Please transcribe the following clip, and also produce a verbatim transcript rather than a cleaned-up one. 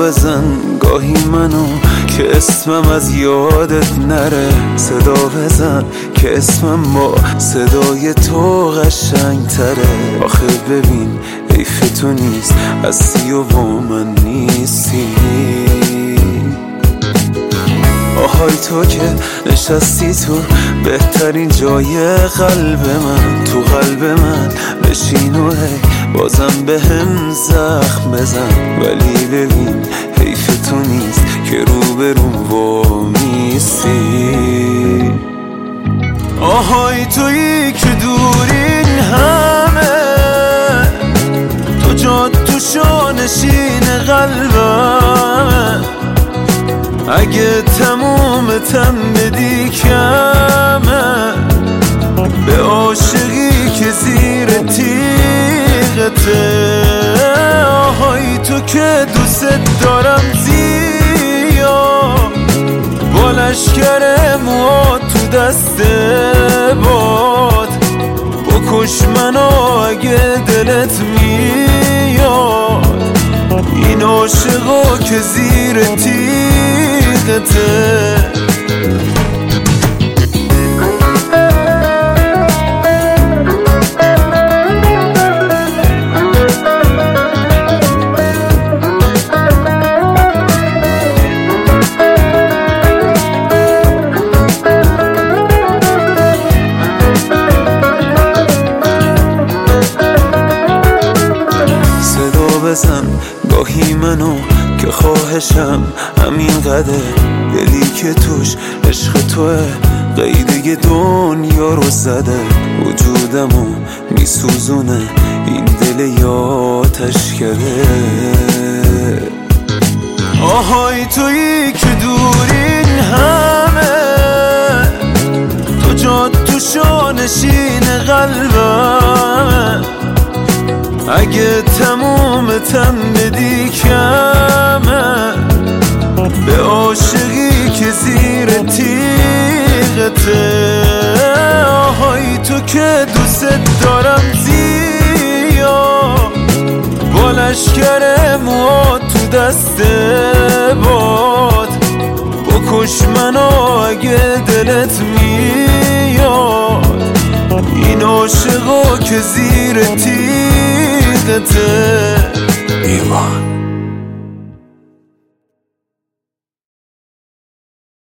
بزن گاهی منو که اسمم از یادت نره، صدا بزن که اسمم با صدای تو قشنگ تره. آخه ببین حیف تو نیست هستی و با من نیستی. آهای تو که نشستی تو بهترین جای قلب من، تو قلب من بشین و هی بازم به هم زخم بزن. ولی ببین حیف تو نیست که رو به رو وامیستی. آهای تویی که دورین همه، تو جاد تو شانشین قلبم، اگه تموم تم بدی کمه به عاشقی که زیر تیغته. آهای تو که دوست دارم زیاد، با لشکر موها تو دست باد، بکش منو اگه دلت میاد. این عاشقا که زیر تیغته. بزن گاهی منو که خواهشم همین قدر، دلی که توش عشق توه قیده دنیا رو زده. وجودمو میسوزونه این دل یاتش کرده. آهای تویی که دورین همه، تو جاد تو شانشین قلبم، اگه تموم تم بدی کمه به عاشقی که زیر تیغته. آهای تو که دوست دارم زیاد، با لشکر موها تو دست باد، بکش منو اگه دلت میاد. این عاشقا که زیر تیغته. ایوان